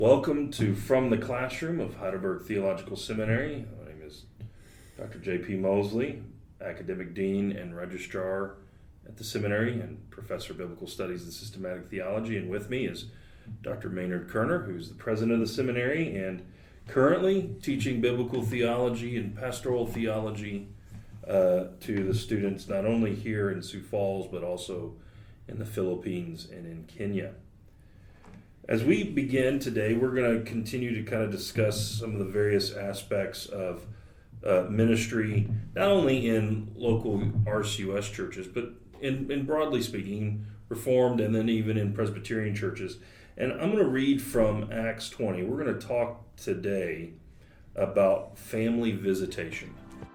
Welcome to From the Classroom of Heidelberg Theological Seminary. My name is Dr. J.P. Mosley, Academic Dean and Registrar at the seminary and Professor of Biblical Studies and Systematic Theology. And with me is Dr. Maynard Kerner, who's the president of the seminary and currently teaching biblical theology and pastoral theology to the students not only here in Sioux Falls but also in the Philippines and in Kenya. As we begin today, we're going to continue to kind of discuss some of the various aspects of ministry, not only in local RCUS churches, but in broadly speaking, Reformed and then even in Presbyterian churches. And I'm going to read from Acts 20. We're going to talk today about family visitation.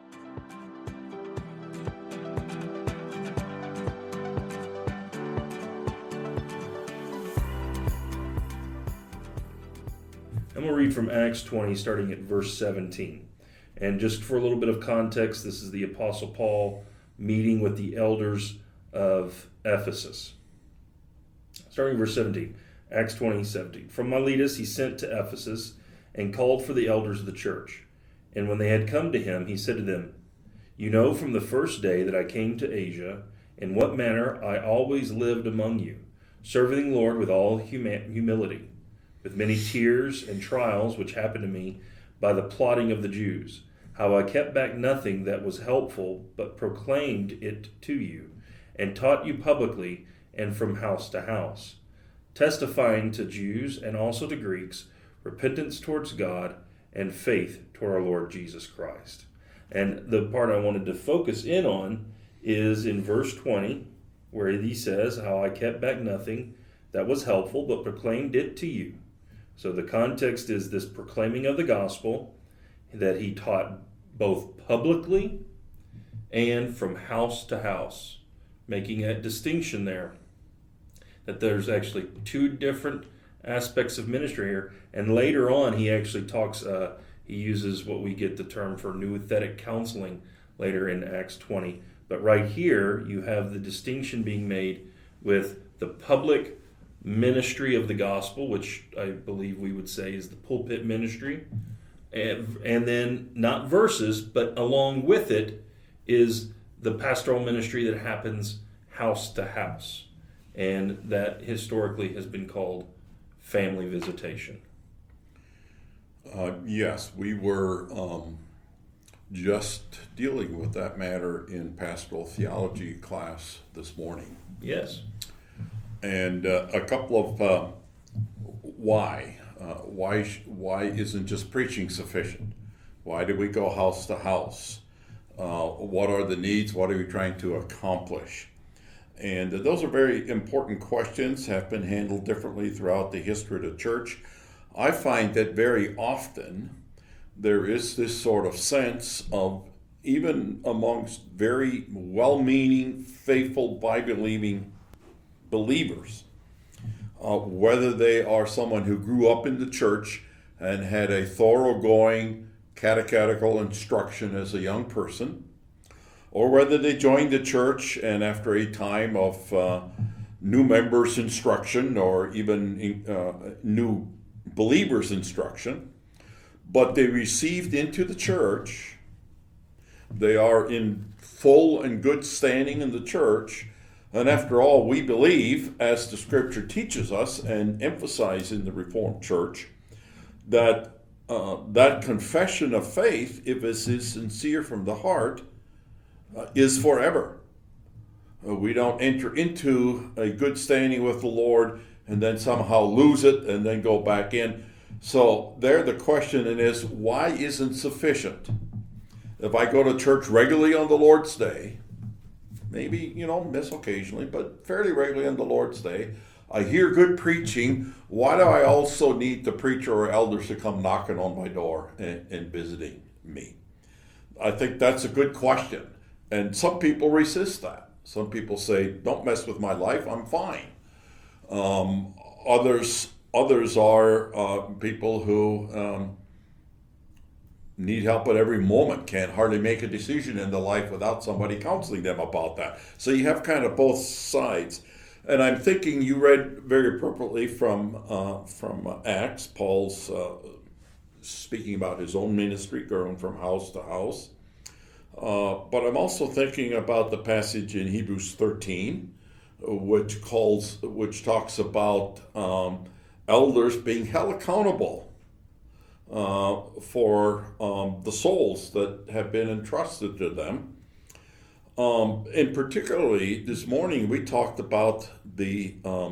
I'm going to read from Acts 20, starting at verse 17. And just for a little bit of context, this is the Apostle Paul meeting with the elders of Ephesus. Starting verse 17, Acts 20, 17. From Miletus he sent to Ephesus and called for the elders of the church. And when they had come to him, he said to them, "You know from the first day that I came to Asia, in what manner I always lived among you, serving the Lord with all humility, with many tears and trials which happened to me by the plotting of the Jews, how I kept back nothing that was helpful, but proclaimed it to you, and taught you publicly and from house to house, testifying to Jews and also to Greeks, repentance towards God and faith toward our Lord Jesus Christ." And the part I wanted to focus in on is in verse 20, where he says, "How I kept back nothing that was helpful, but proclaimed it to you." So the context is this proclaiming of the gospel that he taught both publicly and from house to house, making a distinction there, that there's actually two different aspects of ministry here. And later on, he actually talks, he uses what we get the term for nouthetic counseling later in Acts 20. But right here, you have the distinction being made with the public ministry of the gospel, which I believe we would say is the pulpit ministry, and then not verses, but along with it is the pastoral ministry that happens house to house, and that historically has been called family visitation. Yes, we were just dealing with that matter in pastoral theology class this morning. Yes. And a couple of why isn't just preaching sufficient? Why do we go house to house? What are the needs? What are we trying to accomplish? And those are very important questions, have been handled differently throughout the history of the church. I find that very often there is this sort of sense of, even amongst very well-meaning, faithful, Bible-believing believers, whether they are someone who grew up in the church and had a thoroughgoing catechetical instruction as a young person, or whether they joined the church and after a time of new members' instruction or even new believers' instruction, but they received into the church, they are in full and good standing in the church. And after all, we believe, as the Scripture teaches us and emphasizes in the Reformed Church, that that confession of faith, if it is sincere from the heart, is forever. We don't enter into a good standing with the Lord and then somehow lose it and then go back in. So there the question is, why isn't sufficient? If I go to church regularly on the Lord's Day, maybe, miss occasionally, but fairly regularly on the Lord's Day, I hear good preaching. Why do I also need the preacher or elders to come knocking on my door and visiting me? I think that's a good question. And some people resist that. Some people say, don't mess with my life, I'm fine. Others are people who need help at every moment, can't hardly make a decision in their life without somebody counseling them about that. So you have kind of both sides. And I'm thinking you read very appropriately from Acts, Paul's speaking about his own ministry, going from house to house. But I'm also thinking about the passage in Hebrews 13, which talks about elders being held accountable for the souls that have been entrusted to them. And particularly this morning, we talked about the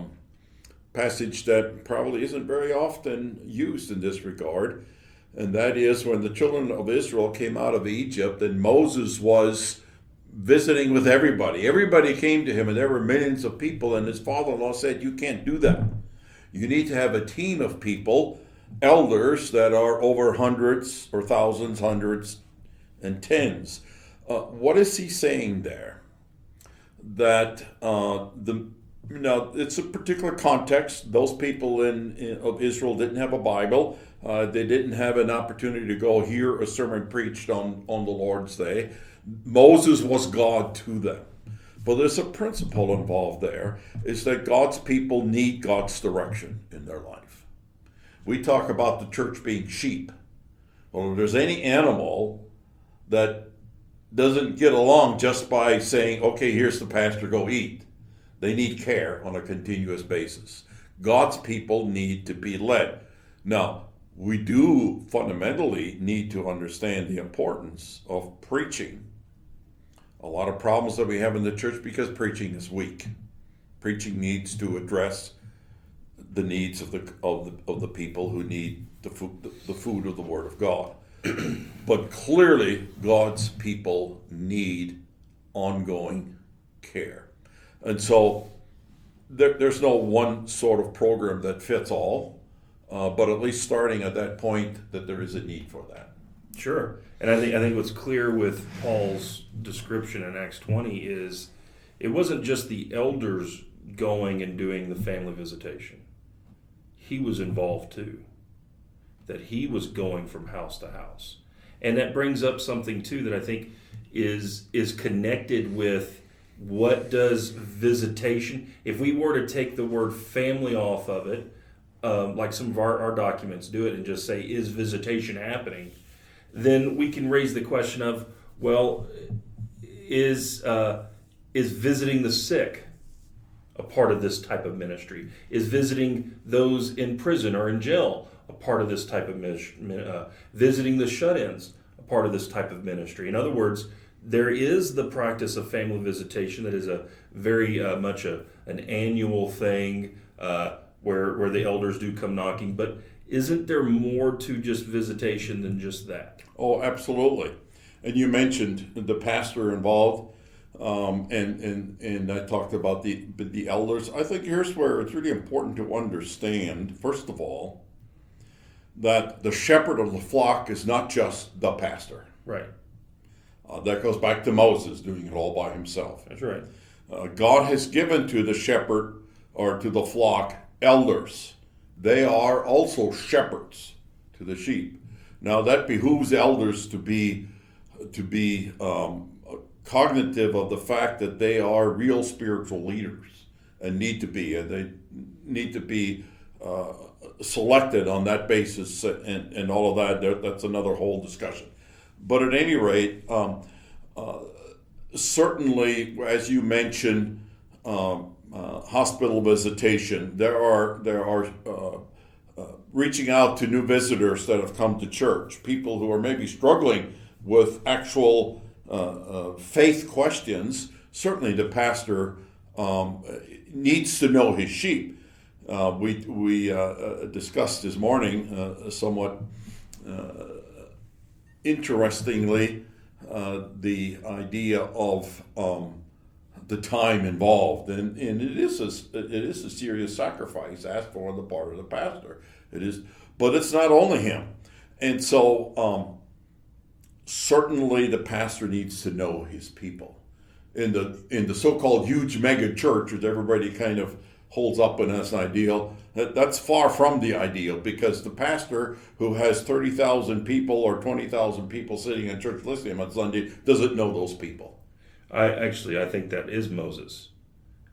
passage that probably isn't very often used in this regard, and that is when the children of Israel came out of Egypt and Moses was visiting with everybody. Everybody came to him, and there were millions of people, and his father-in-law said, "You can't do that. You need to have a team of people, elders that are over hundreds or thousands, hundreds, and tens." What is he saying there? That it's a particular context. Those people of Israel didn't have a Bible. They didn't have an opportunity to go hear a sermon preached on the Lord's Day. Moses was God to them. But there's a principle involved there, is that God's people need God's direction in their life. We talk about the church being sheep. Well, if there's any animal that doesn't get along just by saying, okay, here's the pasture, go eat. They need care on a continuous basis. God's people need to be led. Now, we do fundamentally need to understand the importance of preaching. A lot of problems that we have in the church because preaching is weak. Preaching needs to address the needs of the people who need the food of the Word of God. But clearly, God's people need ongoing care. And so there's no one sort of program that fits all, but at least starting at that point that there is a need for that. Sure. And I think what's clear with Paul's description in Acts 20 is it wasn't just the elders going and doing the family visitation. He was involved too. That he was going from house to house. And that brings up something too that I think is connected with what does visitation, if we were to take the word family off of it, like some of our documents do it and just say, is visitation happening? Then we can raise the question of, well, is visiting the sick a part of this type of ministry? Is visiting those in prison or in jail a part of this type of visiting the shut-ins a part of this type of ministry? In other words, there is the practice of family visitation that is a very much an annual thing where the elders do come knocking, but isn't there more to just visitation than just that? Oh, absolutely. And you mentioned the pastor involved, and I talked about the elders. I think here's where it's really important to understand, first of all, that the shepherd of the flock is not just the pastor. Right. That goes back to Moses doing it all by himself. That's right. God has given to the shepherd or to the flock elders. They are also shepherds to the sheep. Now that behooves elders to be cognitive of the fact that they are real spiritual leaders and need to be, and they need to be selected on that basis and all of that. That's another whole discussion. But at any rate, certainly, as you mentioned, hospital visitation, there are reaching out to new visitors that have come to church, people who are maybe struggling with actual faith questions. Certainly the pastor needs to know his sheep. We discussed this morning somewhat interestingly the idea of the time involved, and it is a serious sacrifice asked for on the part of the pastor. It is, but it's not only him, and so certainly the pastor needs to know his people. In the so-called huge mega church, which everybody kind of holds up and as an ideal, that's far from the ideal, because the pastor who has 30,000 people or 20,000 people sitting in church listening on Sunday doesn't know those people. I think that is Moses.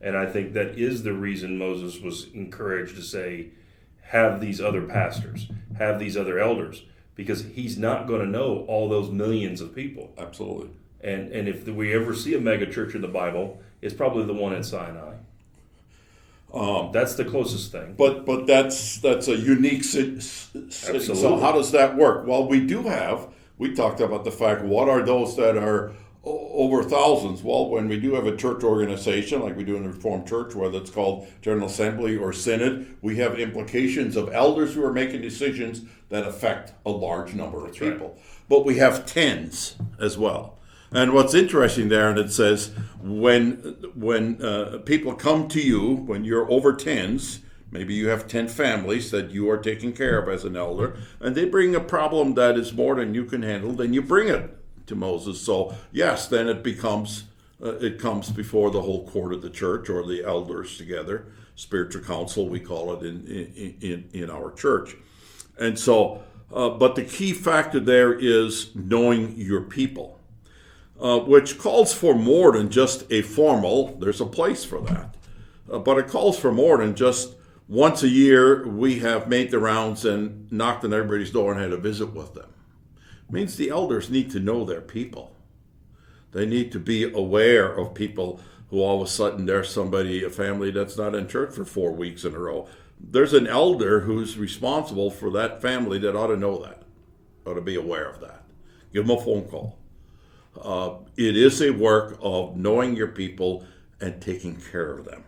And I think that is the reason Moses was encouraged to say, have these other pastors, have these other elders, because he's not going to know all those millions of people. Absolutely. And if we ever see a mega church in the Bible, it's probably the one at Sinai. That's the closest thing. But that's a unique city. So how does that work? Well, we talked about the fact, what are those that are over thousands? Well, when we do have a church organization, like we do in the Reformed Church, whether it's called General Assembly or Synod, we have implications of elders who are making decisions that affect a large number of people. Right. But we have tens as well. And what's interesting there, and it says, when people come to you, when you're over tens, maybe you have 10 families that you are taking care of as an elder, and they bring a problem that is more than you can handle, then you bring it to Moses. So yes, then it comes before the whole court of the church, or the elders together, spiritual council we call it in our church. And so, but the key factor there is knowing your people. Which calls for more than just a formal, there's a place for that. But it calls for more than just once a year we have made the rounds and knocked on everybody's door and had a visit with them. It means the elders need to know their people. They need to be aware of people who all of a sudden there's a family that's not in church for 4 weeks in a row. There's an elder who's responsible for that family that ought to know that, ought to be aware of that. Give them a phone call. It is a work of knowing your people and taking care of them.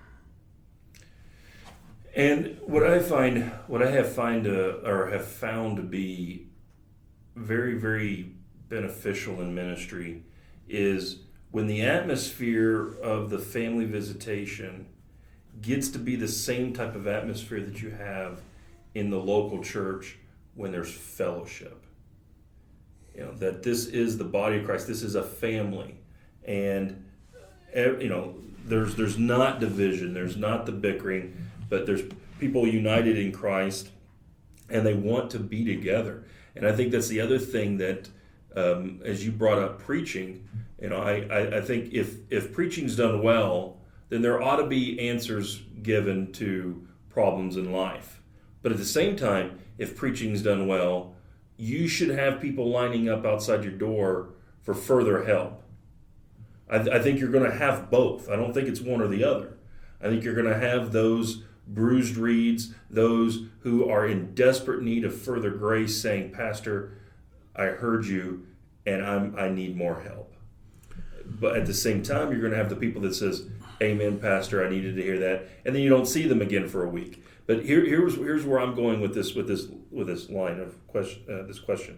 And what I have found to be very, very beneficial in ministry is when the atmosphere of the family visitation gets to be the same type of atmosphere that you have in the local church when there's fellowship. That this is the body of Christ. This is a family, and there's not division. There's not the bickering, but there's people united in Christ, and they want to be together. And I think that's the other thing that, as you brought up preaching, I think if preaching's done well, then there ought to be answers given to problems in life. But at the same time, if preaching's done well, you should have people lining up outside your door for further help. I think you're going to have both. I don't think it's one or the other. I think you're going to have those bruised reeds, those who are in desperate need of further grace saying, Pastor, I heard you and I need more help. But at the same time, you're going to have the people that says, Amen, Pastor, I needed to hear that. And then you don't see them again for a week. But here's where I'm going with this line of question. This question.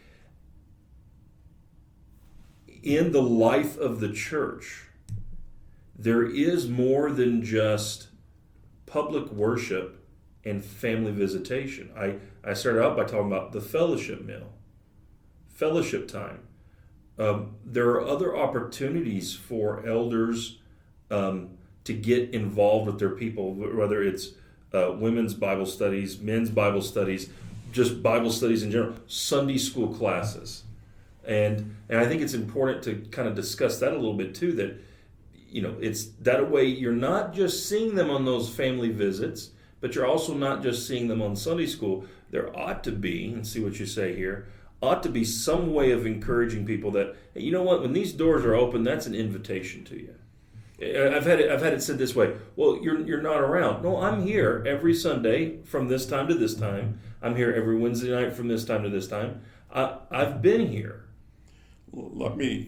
In the life of the church, there is more than just public worship and family visitation. I started out by talking about the fellowship meal, fellowship time. There are other opportunities for elders to get involved with their people, whether it's women's Bible studies, men's Bible studies, just Bible studies in general, Sunday school classes. And I think it's important to kind of discuss that a little bit too, that it's that way you're not just seeing them on those family visits, but you're also not just seeing them on Sunday school. There ought to be, and see what you say here, ought to be some way of encouraging people that, hey, you know what, when these doors are open, that's an invitation to you. I've had it said this way. Well, you're not around. No, I'm here every Sunday from this time to this time. I'm here every Wednesday night from this time to this time. I've been here. Let me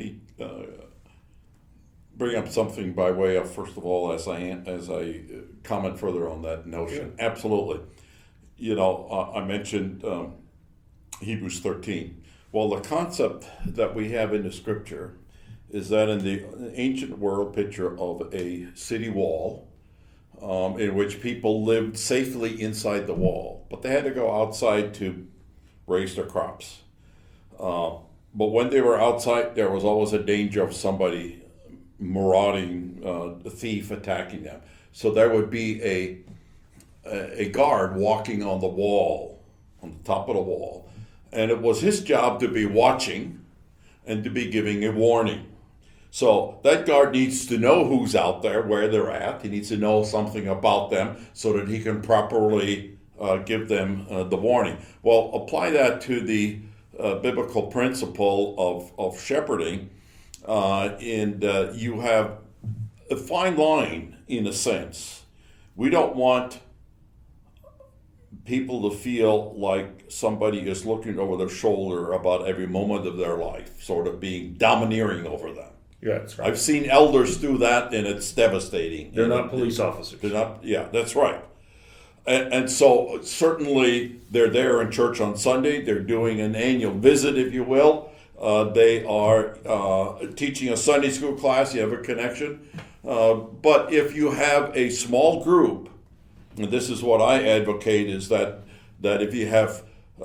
bring up something by way of, first of all, as I comment further on that notion. Yeah. Absolutely. I mentioned Hebrews 13. Well, the concept that we have in the Scripture is that in the ancient world picture of a city wall in which people lived safely inside the wall, but they had to go outside to raise their crops. But when they were outside, there was always a danger of somebody marauding, a thief attacking them. So there would be a guard walking on the wall, on the top of the wall, and it was his job to be watching and to be giving a warning. So that guard needs to know who's out there, where they're at. He needs to know something about them so that he can properly give them the warning. Well, apply that to the biblical principle of shepherding, and you have a fine line in a sense. We don't want people to feel like somebody is looking over their shoulder about every moment of their life, sort of being domineering over them. Yeah, that's right. I've seen elders do that, and it's devastating. They're not police officers. They're not. Yeah, that's right. And so certainly they're there in church on Sunday. They're doing an annual visit, if you will. They are teaching a Sunday school class. You have a connection. But if you have a small group, and this is what I advocate, is that if you have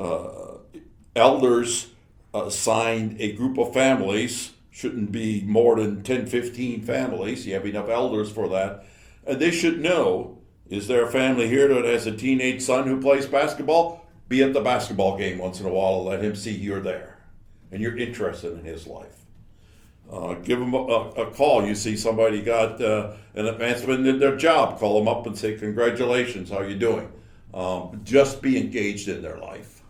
elders assigned a group of families, shouldn't be more than 10, 15 families. You have enough elders for that. And they should know, is there a family here that has a teenage son who plays basketball? Be at the basketball game once in a while and let him see you're there and you're interested in his life. Give them a call. You see somebody got an advancement in their job, call them up and say, congratulations, how are you doing? Just be engaged in their life.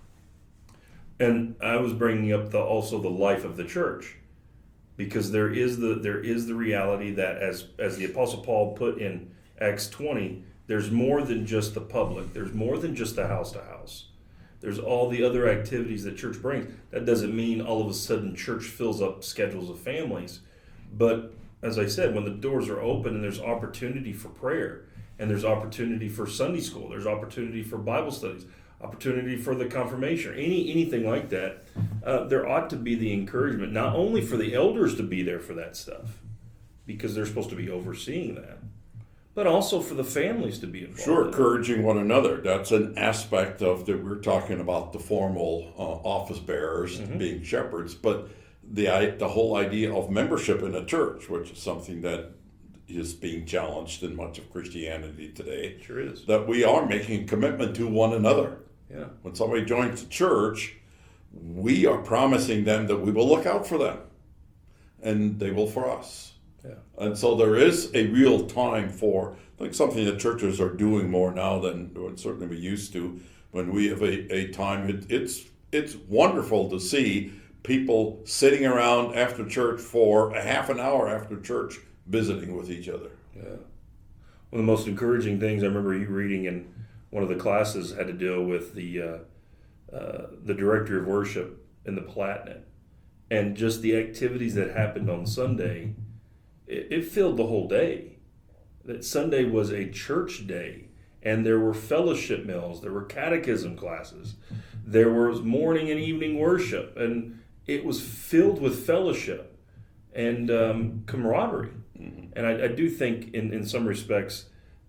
And I was bringing up also the life of the church, because there is the reality that as the Apostle Paul put in Acts 20, there's more than just the public. There's more than just the house to house. There's all the other activities that church brings. That doesn't mean all of a sudden church fills up schedules of families. But as I said, when the doors are open and there's opportunity for prayer, and there's opportunity for Sunday school, there's opportunity for Bible studies, opportunity for the confirmation, anything like that, there ought to be the encouragement, not only for the elders to be there for that stuff, because they're supposed to be overseeing that, but also for the families to be involved. Sure, encouraging one another. That's an aspect of that. We're talking about the formal office bearers being shepherds, but the whole idea of membership in a church, which is something that is being challenged in much of Christianity today. Sure is. That we are making a commitment to one another. Yeah. When somebody joins the church, we are promising them that we will look out for them, and they will for us. Yeah. And so there is a real time for, I think, something that churches are doing more now than certainly we used to. When we have a time, it's wonderful to see people sitting around after church for a half an hour after church visiting with each other. Yeah. One of the most encouraging things I remember you reading in one of the classes had to deal with the director of worship in the Palatinate, and just the activities that happened on Sunday. It filled the whole day. That Sunday was a church day, and there were fellowship meals, there were catechism classes, there was morning and evening worship, and it was filled with fellowship and camaraderie. Mm-hmm. And I do think in some respects,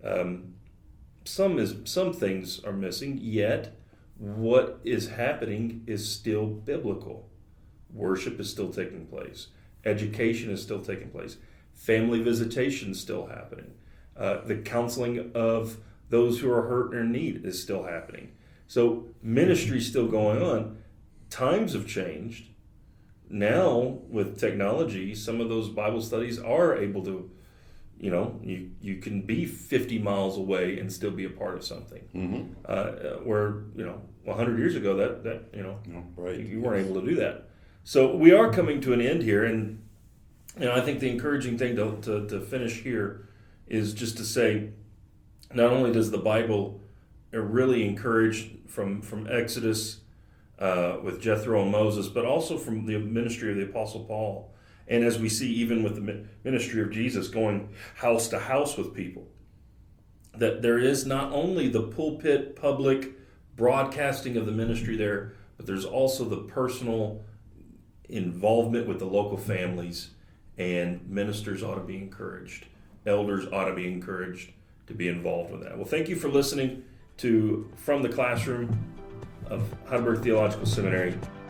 some things are missing, yet what is happening is still biblical. Worship is still taking place. Education is still taking place. Family visitation is still happening. The counseling of those who are hurt or in need is still happening. So ministry is still going on. Times have changed. Now, with technology, some of those Bible studies are able to, you can be 50 miles away and still be a part of something. Mm-hmm. Where, 100 years ago, right. you weren't able to do that. So we are coming to an end here, and I think the encouraging thing to finish here is just to say, not only does the Bible really encourage from Exodus with Jethro and Moses, but also from the ministry of the Apostle Paul, and as we see even with the ministry of Jesus going house to house with people, that there is not only the pulpit public broadcasting of the ministry there, but there's also the personal involvement with the local families, and ministers ought to be encouraged. Elders ought to be encouraged to be involved with that. Well, thank you for listening to From the Classroom of Heidelberg Theological Seminary.